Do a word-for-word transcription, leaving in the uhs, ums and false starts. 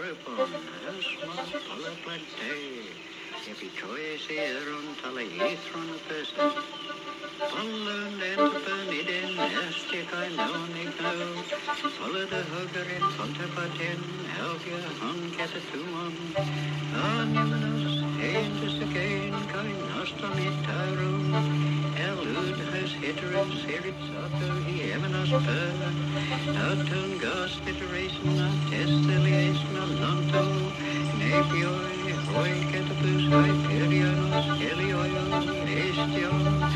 upon a small pull-up day. If he tries here on Talaithron of person, Poland and the Bernidin, Estic I know, Nico, follow the hugger in Fontapatin, Helga, Hung Catatumum, Animus, Aintus again, Kind Nostomitarum, Elud has hitterus, Eritz Otto, he Evanos Per, Nautun Gas Iteration, Testiliation, Lonto, Napioi, Hoi Catapus, Hyperianos, Helioio, Estion,